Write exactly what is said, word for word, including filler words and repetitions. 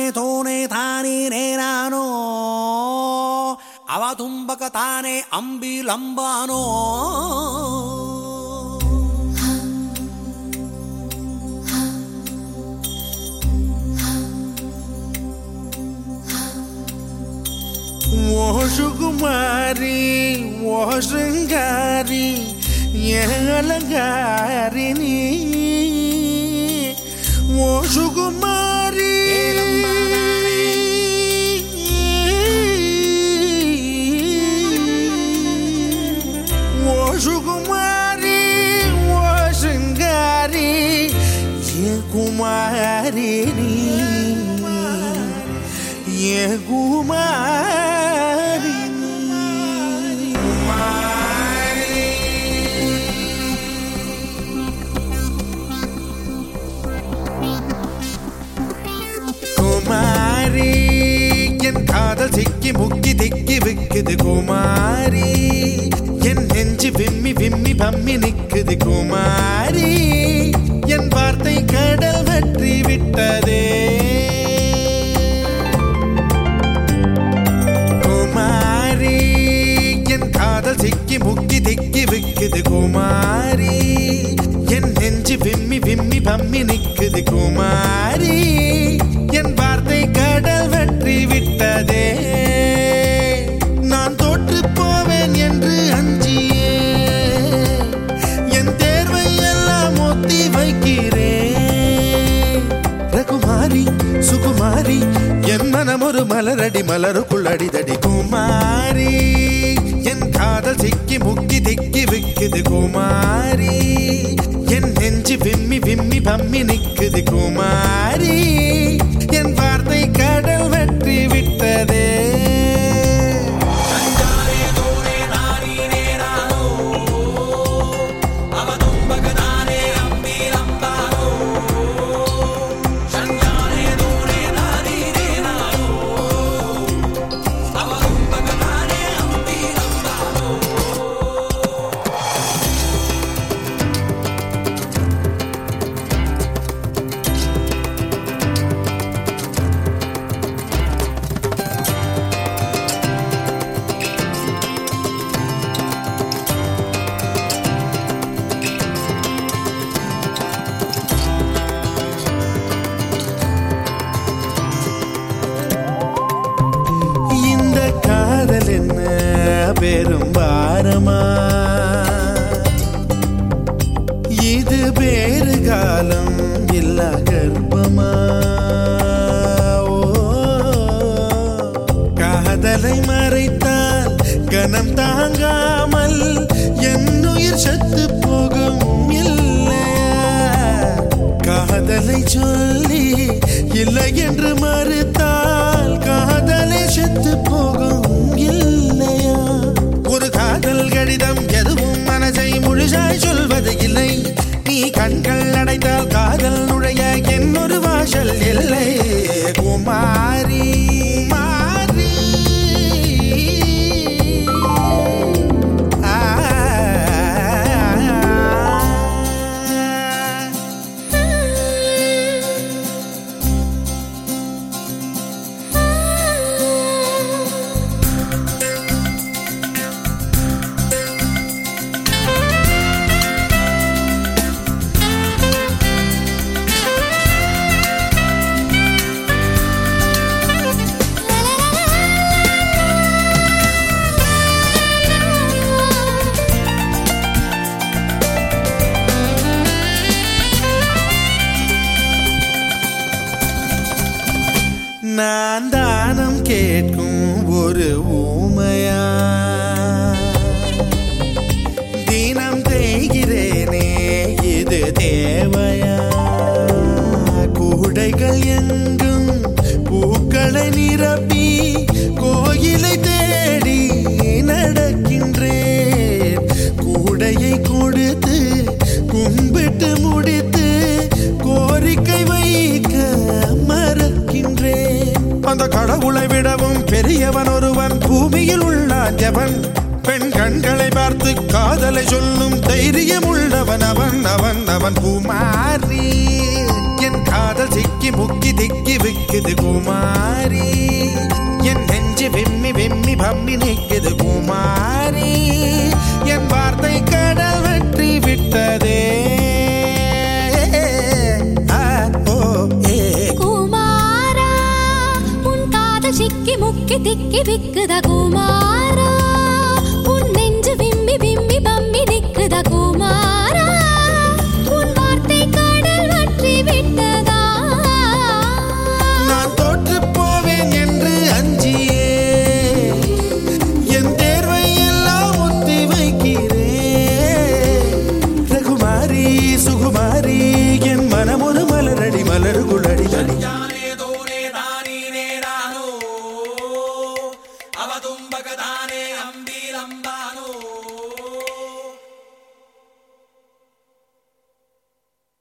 ತೋನೆ ತಾನೇ ನಾನೋ ಅವ ತುಂಬಕ ತಾನೇ ಅಂಬಿಲಂಬಾನೋ ಓ ಸುಕುಮಾರಿ ಓ ಶೃಂಗಾರಿ ಅಲಂಗಾರಿಣಿ ಓ ಸುಕುಮಾರಿ ಓ ಸುಕುಮಾರಿ ಓ ಶೃಂಗಾರಿ ಕುಮಾರಿಣಿ ಕುಮಾರಿ குமாரி என் காதல் சிக்கி முக்கி திக்கி விக்குது குமாரி என் நெஞ்சு விம்மி விம்மி பம்மி நிக்குது குமாரி என் வார்த்தை கடல் வற்றி விட்டதே குமாரி என் காதல் சிக்கி முக்கி திக்கி விக்குது குமாரி என் நெஞ்சு விம்மி விம்மி பம்மி நிக்குது குமாரி என் வார்த்தை கடல் வற்றி விட்டதே நான் தோற்று போவேன் என்று அஞ்சியே என் தேர்வை எல்லாம் ஒத்தி வைக்கிறேன் ரகுமாரி சுகுமாரி என் மனம் ஒரு மலரடி மலருக்குள் அடிதடி குமாரி என் காதல் சிக்கி முக்கி திக்கி விக்குது குமாரி என் நெஞ்சு விம்மி விம்மி பம்மி நிக்குது குமாரி என் வார்த்தை கடல் வெற்றி விட்டதே காதல் என்ன பெரும் பாரமா இது வேறு காலம் இல்ல கர்ப்பமா ஓ காதலை மறைத்தால் கனம் தாங்காமல் என் உயிர் சத்து போகும் இல்லையா காதலை சொல்லி இல்லை என்று மறுத்தால் காதலை செத்து போகும் இல்லையா ஒரு காதல் கடிதம் எதுவும் மனசை முழுசாய் சொல்வது இல்லை நீ கண்கள் அடைத்தால் காதல் நுழைய என்னொரு வாசல் இல்லை குமாரி மாறி நான் தானம் கேட்கும் ஒரு ஊமையா தினம் தேய்கிறேனே இது தேவையா கூடைகள் எங்கும் பூக்களை நிரப்பி கோயிலை தேடி நடக்கின்றேன் கூடையை கொடுத்து கும்பிட்டு முடித்து கோரிக்கை வைக்க மறக்கின்றேன் அந்த கடவுளை விடவும் பெரியவன் ஒருவன் பூமியில் உள்ளான் எவன் பெண் கண்களை பார்த்து காதலை சொல்லும் தைரியம் உள்ளவன் அவன் அவன் அவன் குமாரி என் காதல் சிக்கி முக்கி திக்கி விக்குது குமாரி என் நெஞ்சு வெம்மி வெம்மி பம்மி நிக்குது குமாரி என் வார்த்தை கடல் வெற்றி விட்டதே குமாரா உன் காதல் சிக்கி முக்கி திக்கி விக்குத குமாரா